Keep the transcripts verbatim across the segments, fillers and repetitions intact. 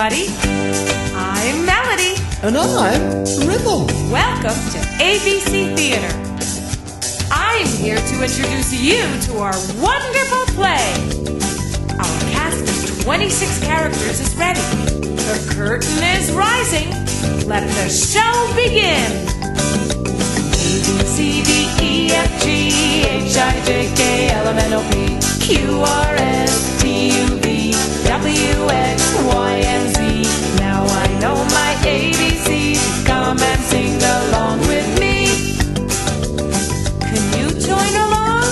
everybody. I'm Melody. And I'm Rhythm. Welcome to A B C Theater. I'm here to introduce you to our wonderful play. Our cast of twenty-six characters is ready. The curtain is rising. Let the show begin. A, B, C, D, E, F, G, H, I, J, K, L, M, N, O, P, Q, R, S, T, U, V, W, X, Y, and Z. Now I know my A B Cs. Come and sing along with me. Can you join along?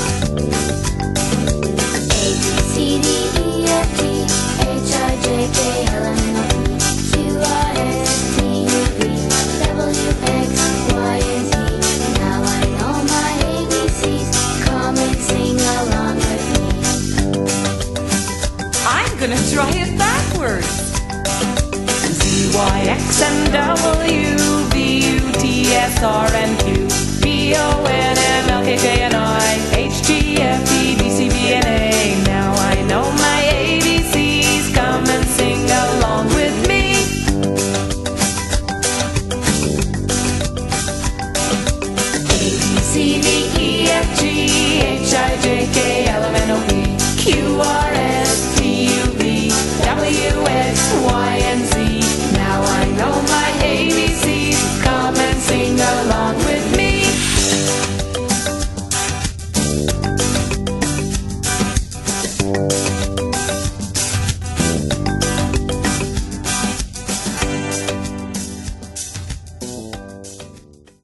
A, B, C, D, E, F, G, H, I, J, K, L, M, N, O, P, Q, R, S, T, U, V, W, X, Y, and Z. Now I know my A B Cs. Come and sing along with me. I'm gonna try it backwards. Z, Y, X, and W, V, U, T, S, R, and Q, V, O,